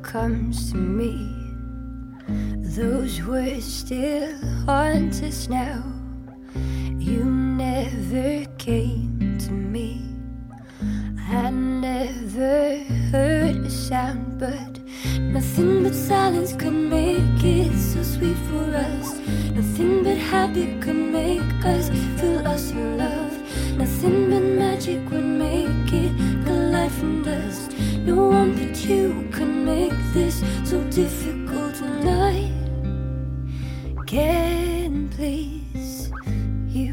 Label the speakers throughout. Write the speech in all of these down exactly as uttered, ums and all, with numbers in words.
Speaker 1: comes to me, those words still haunt us now. You never came to me. I never heard a sound, but nothing but silence could make it so sweet for us. Nothing but happy could make us feel lost in love. Nothing but magic would make it collide from dust. No one but you could make this so difficult tonight. Can please you.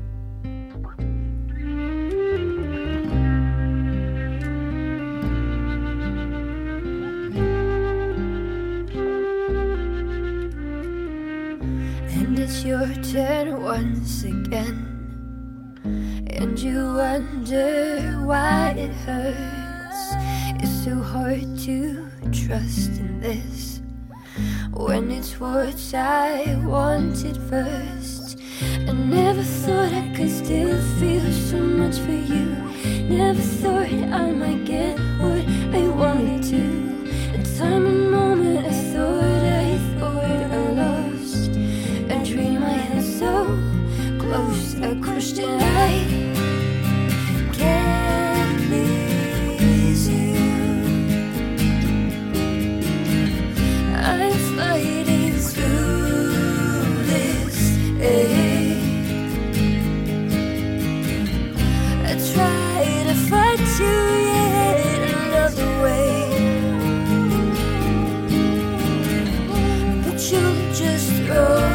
Speaker 1: And it's your turn once again, and you wonder why it hurts. It's so hard to trust in this, when it's what I wanted first. I never thought I could still feel so much for you. Never thought I might get what I wanted to. A time and moment I thought I thought I lost a dream I had so close. I crushed it. I can't please you. I'm fighting through this ache. I try to fight you yet another way, but you just throw